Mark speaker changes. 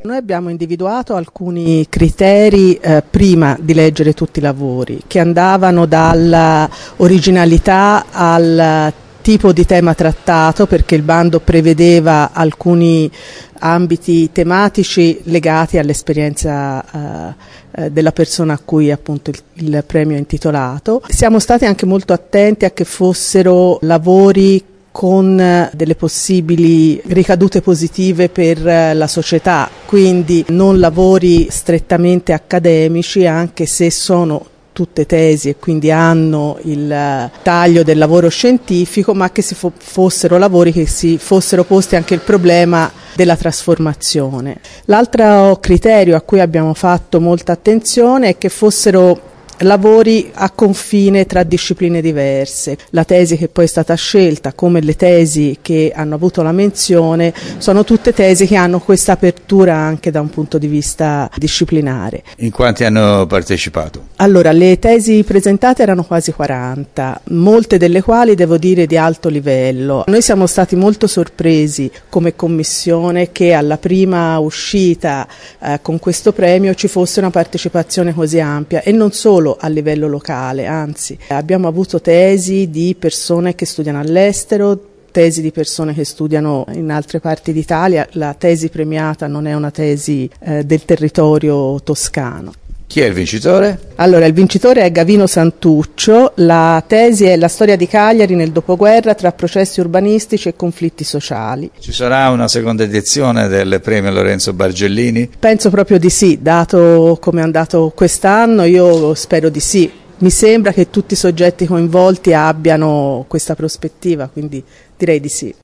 Speaker 1: Noi abbiamo individuato alcuni criteri prima di leggere tutti i lavori, che andavano dalla originalità al tipo di tema trattato, perché il bando prevedeva alcuni ambiti tematici legati all'esperienza della persona a cui appunto il premio è intitolato. Siamo stati anche molto attenti a che fossero lavori con delle possibili ricadute positive per la società, quindi non lavori strettamente accademici, anche se sono tutte tesi e quindi hanno il taglio del lavoro scientifico, ma che fossero lavori che si fossero posti anche il problema della trasformazione. L'altro criterio a cui abbiamo fatto molta attenzione è che fossero lavori a confine tra discipline diverse. La tesi che poi è stata scelta, come le tesi che hanno avuto la menzione, sono tutte tesi che hanno questa apertura anche da un punto di vista disciplinare.
Speaker 2: In quanti hanno partecipato?
Speaker 1: Allora, le tesi presentate erano quasi 40, molte delle quali devo dire di alto livello. Noi siamo stati molto sorpresi come commissione che alla prima uscita con questo premio ci fosse una partecipazione così ampia, e non solo a livello locale, anzi abbiamo avuto tesi di persone che studiano all'estero, tesi di persone che studiano in altre parti d'Italia. La tesi premiata non è una tesi del territorio toscano.
Speaker 2: Chi è il vincitore?
Speaker 1: Allora, il vincitore è Gavino Santuccio. La tesi è la storia di Cagliari nel dopoguerra tra processi urbanistici e conflitti sociali.
Speaker 2: Ci sarà una seconda edizione del premio Lorenzo Bargellini?
Speaker 1: Penso proprio di sì, dato come è andato quest'anno, io spero di sì. Mi sembra che tutti i soggetti coinvolti abbiano questa prospettiva, quindi direi di sì.